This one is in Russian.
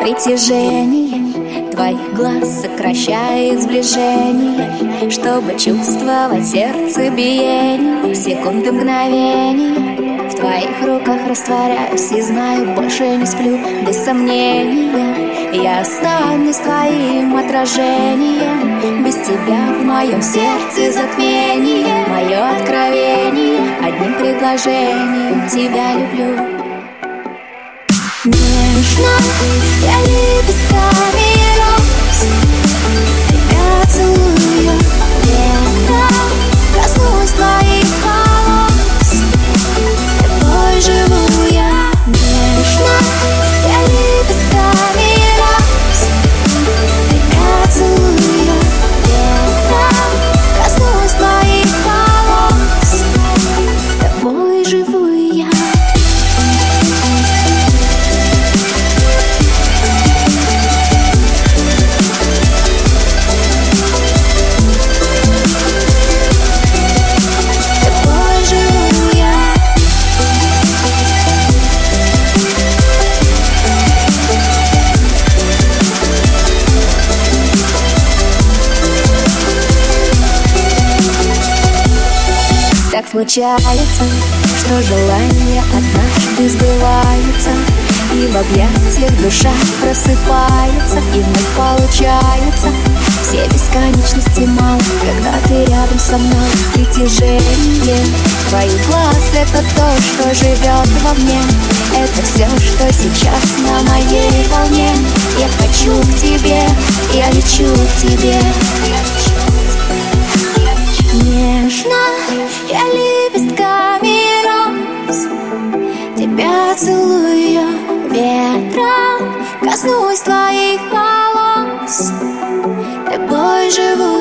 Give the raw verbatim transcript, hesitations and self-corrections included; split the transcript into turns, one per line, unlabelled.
Притяжение твоих глаз сокращает сближение, чтобы чувствовать сердце биение, секунды мгновений. В твоих руках растворяюсь и знаю, больше не сплю без сомнения. Я останусь твоим отражением, без тебя в моем сердце затмение. Мое откровение одним предложением: тебя люблю. Нежно я лепестками роз тебя целую, ветром коснусь твоих волос, тобой живу я. Нежно я лепестками роз тебя целую, ветром коснусь твоих волос, тобой живу я. Так случается, что желания однажды сбываются, и в объятиях душа просыпается, и вновь получается все бесконечности мало, когда ты рядом со мной. Притяжение твоих глаз — это то, что живет во мне, это все, что сейчас на моей волне. Я хочу к тебе, я лечу к тебе. Нежно я лепестками роз тебя целую, ветром коснусь твоих волос, тобой живу